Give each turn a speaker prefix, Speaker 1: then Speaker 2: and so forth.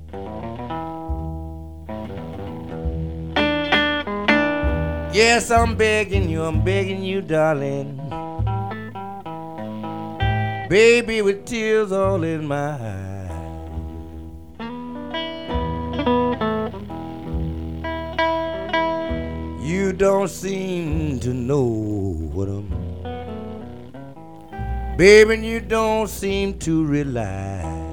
Speaker 1: Yes, I'm begging you, darling. Baby, with tears all in my eyes. You don't seem to know what I'm. Baby, you don't seem to realize.